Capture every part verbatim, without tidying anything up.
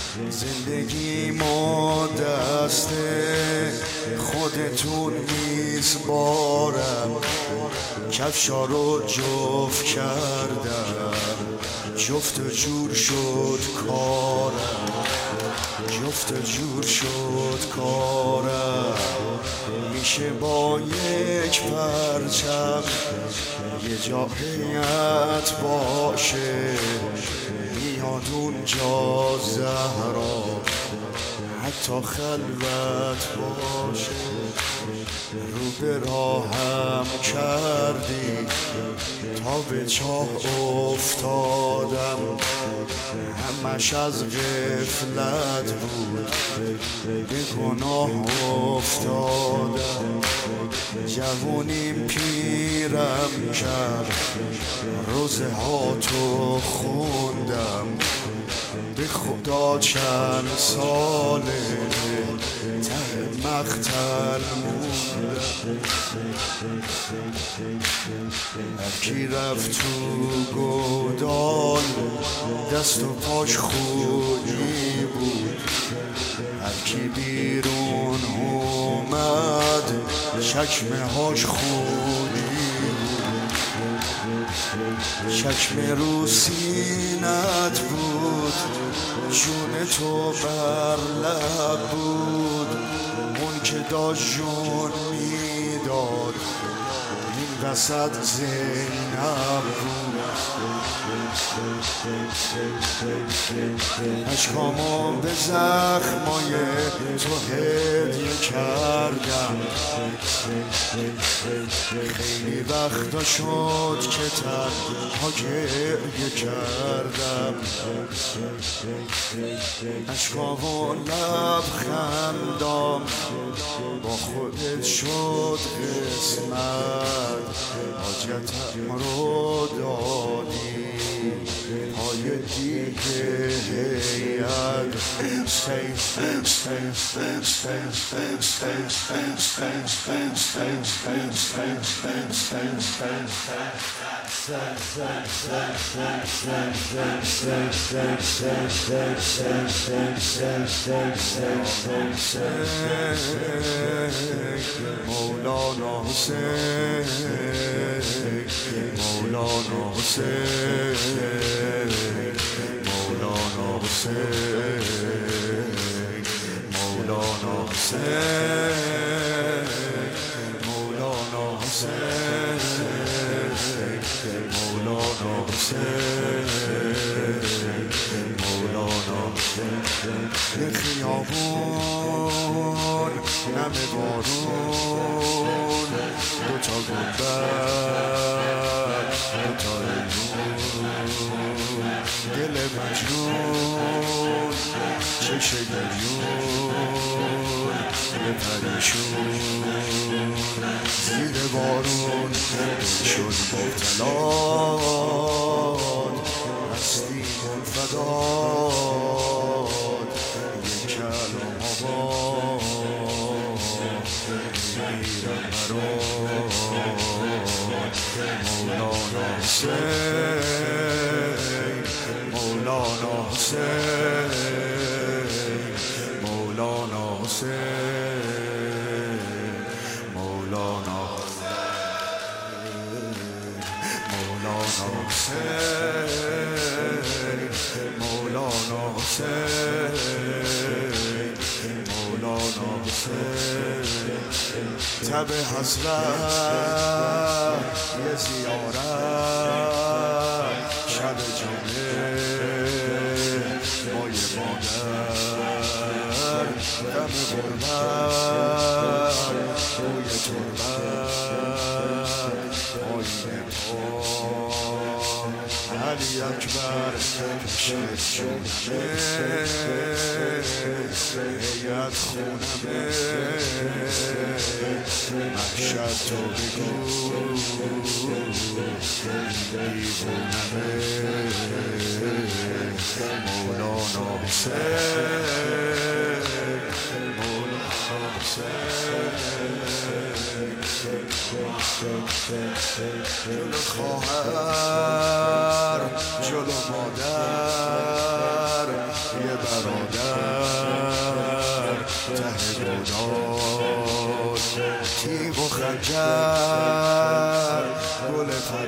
زندگی ما دست خودتون میسپارم، کفشا رو جفت کردم، جفت جور شد کارم، جفت جور شد کارم. میشه با یک پرچم یه جا هیئت باشه، میاد اونجا زهرا حتی خلوت باشه. رو به راهم کردی تا به چاه افتادم، همش از غفلت بود به گناه افتادم. جوونیم پیرم کرد، روزه ها تو خوندم، به خدا چند ساله ته مقتل موندم. هرکی رفت تو گودال دست و پاش خونی بود، هرکی بیرون اومد چکمه هاش خونی بود. چکمه رو سینت بود، جون تو بر لب بود، اون که داشت جون میداد این وسط زینب بود. اشکامو به زخمای تو هدیه کردم، خیلی وقتا شد که تنها گریه کردم. اشکامو لبخندام با خودت شد قسمت، حاجتم رو دادی پای دیگه هیئت. مولانا حسین، مولانا حسین، مولانا حسین، مولانا حسین، مولانا حسین، مولانا حسین، مولانا حسین. یه خیابون نم بارون، دوتا گنبد دوتا ایمون، دل مجنون چش گریون یه پریشون، زیر بارون شد مبتلات، هستی منفداد یک کلام آباد میرم برات. مولانا حسین، مولانا حسین، مولانا حسین، مولانا مولانا حسین، مولانا حسین، مولانا حسین. تب حسرت یه زیارت، شب جمعه مای مادر، غم غربت روی تربت آینه پا، علی اکبر پیش جمعه هیئت خونمه، محشر تو بگو دیوونمه. مولانا حسین، مولانا حسین. جلو خواهر جلو مادر یه برادر ته گداز تیغ و خنجر گل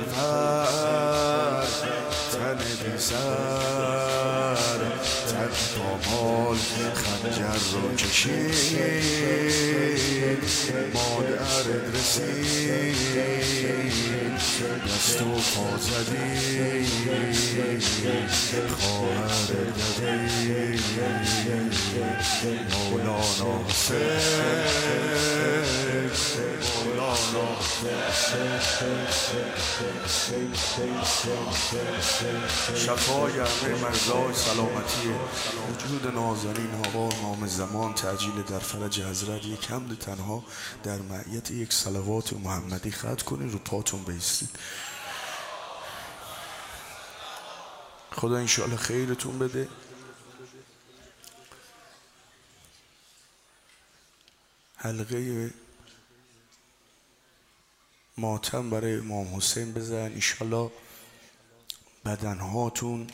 پرپر تن بیسر تن پامال خنجر رو کشید مادرت رسید دست و پا زدی خواهر دادی مولانا حسین مولانا شفای همه مرزای سلامتی وجود نازنین آقا امام زمان تعجیل در فرج حضرت یک حمد تنها در معیت یک صلوات محمدی ختم کنید، رو پاتون بایستید. خدا انشاءالله خیرتون بده. حلقه ماتم برای امام حسین بزن، انشاءالله بدنهاتون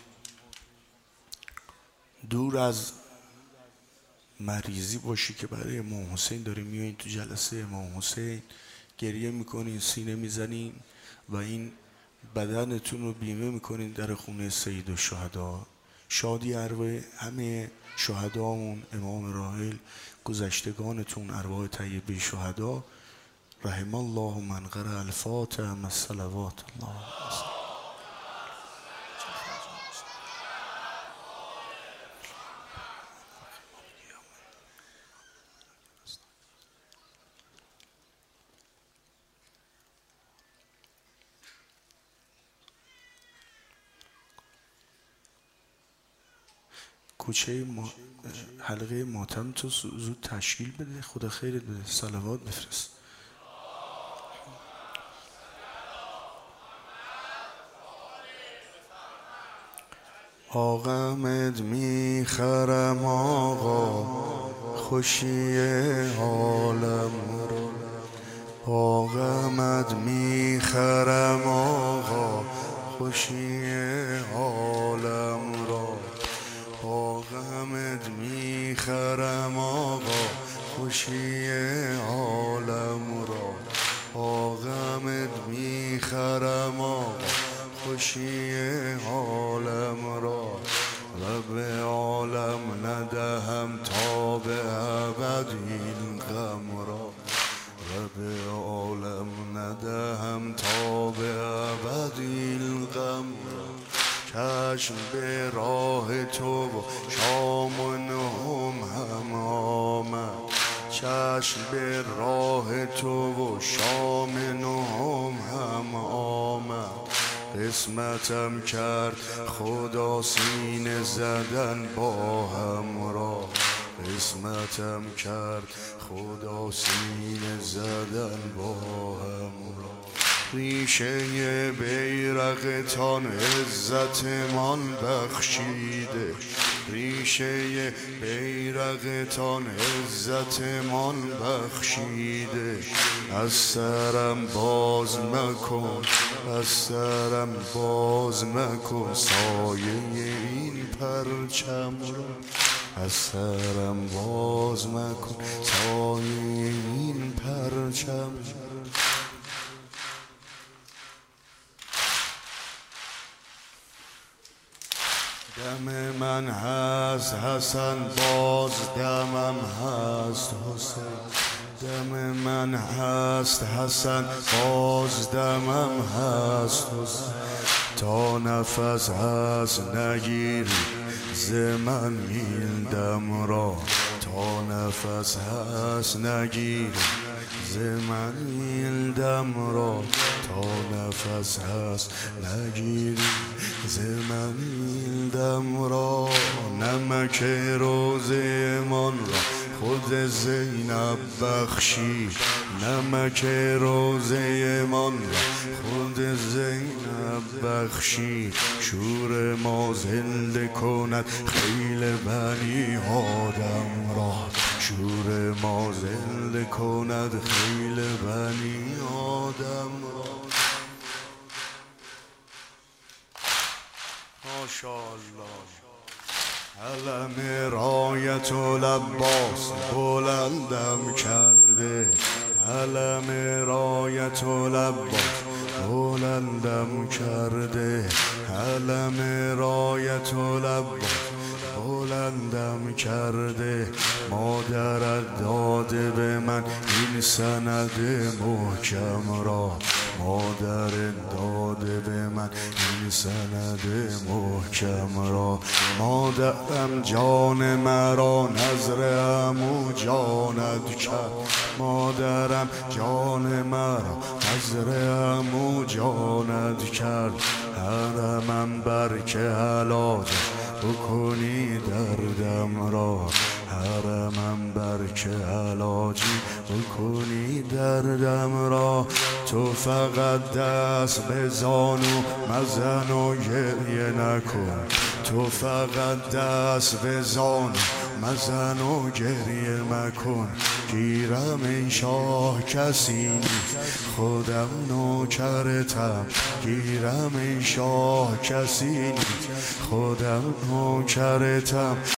دور از مریضی باشی که برای امام حسین داریم میایین تو جلسه امام حسین گریه میکنین، سینه میزنین و این بدنتون رو بیمه میکنین در خونه سید الشهدا. شادی ارواح همه شهدامون، امام راحل، گذشتگانتون، ارواح طیبه شهدا. رحم الله من قرأ الفاتحه مع الصلوات. الله کوچه ما... حلقه ماتم تو زود تشکیل بده، خدا خیرت بده، صلوات بفرست. آقامت میخرم آقا خوشی عالم رو، آقامت میخرم آقا خوشی عالم رو، آقامت میخرم آقا خوشی عالم را، آقامت میخرم آقا خوشی عالم را. رب عالم ندهم تا به ابد این غم را، رب عالم ندهم تا به ابد این غم را. چشم به راه تو و شام و نهم هم آمد، چشم به راه تو و شام نهم هم آمد. قسمتم کرد خدا سینه زدن با هم را، قسمتم کرد خدا سینه زدن با هم را. ریشه بیرقتان عزتمان بخشیده، ریشه بیرقتان عزتمان بخشیده. از سرم باز مکن، از سرم باز مکن سایه این پرچم را، از سرم باز مکن سایه این پرچم. دم من هست حسن باز دمم هست حسین، دم من هست حسن باز دمم هست حسین. تا نفس هست نگیری ز من این دم را، تا نفس هست نگیری ز من این دم را، تا نفس هست نگیری ز من این دم را. نمک روزه من را خود زینب بخشید، نمک روزه من را خود زینب بخشید. شور ما زنده کند خیل بنی آدم را، شور ما زنده کند خیل بنی آدم را. ماشاءالله علم رایت العباس بلندم کرده، علم رایت العباس بلندم کرده، علم رایت العباس بلندم کرده. مادرت داده به من این سند محکم را، مادر داده به من این سند محکم را. مادرم جان مرا نظر عمو جانت کرد، مادرم جان مرا نظر عمو جانت کرد. حرمم بر که علاج بکنی دردم را، حرمم بر که علاجی بکنی دردم را. تو فقط دست بزن و مزن و گریه نکن، تو فقط دست بزن مزن و گریه مکن. گیرم این شاه کسی نیست خودم نوکرتم، گیرم این شاه کسی نیست خودم نوکرتم.